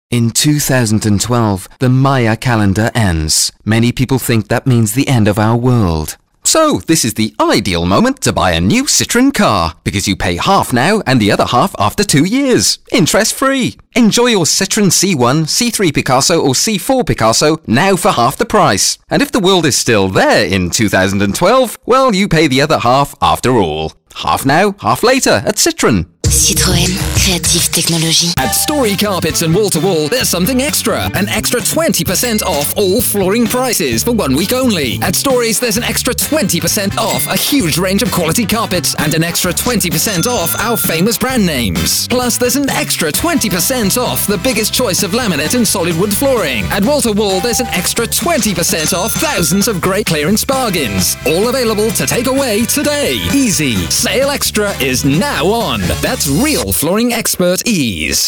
In 2012, the Maya calendar ends. Many people think that means the end of our world. So, this is the ideal moment to buy a new Citroën car, because you pay half now and the other half after 2 years. Interest-free. Enjoy your Citroën C1, C3 Picasso or C4 Picasso now for half the price. And if the world is still there in 2012, well, you pay the other half after all. Half now, half later at Citroën. Citroën, créative technologie. At Story Carpets and Wall to Wall, there's something extra. An extra 20% off all flooring prices for 1 week only. At Stories, there's an extra 20% off a huge range of quality carpets and an extra 20% off our famous brand names. Plus, there's an extra 20% off the biggest choice of laminate and solid wood flooring. At Wall to Wall, there's an extra 20% off thousands of great clearance bargains. All available to take away today. Easy. Sale Extra is now on. That's real flooring expert ease.